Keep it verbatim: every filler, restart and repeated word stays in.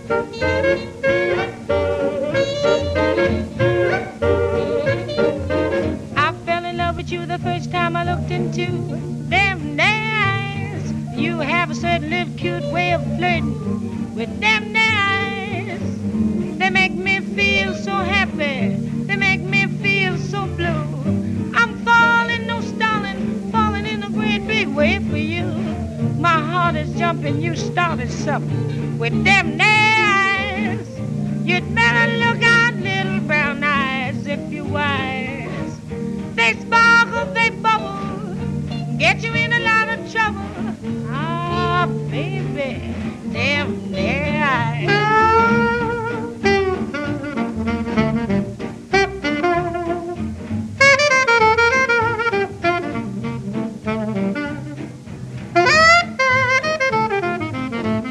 I fell in love with you the first time I looked into them eyes. You have a certain little cute way of flirting with them eyes. They make me feel so happy. They make me feel so blue. I'm falling, no stalling, falling in a great big way for you. My heart is jumping. You started something with them eyes. You'd better look out, little brown eyes, if you're wise. They sparkle, they bubble, get you in a lot of trouble. Ah, baby, them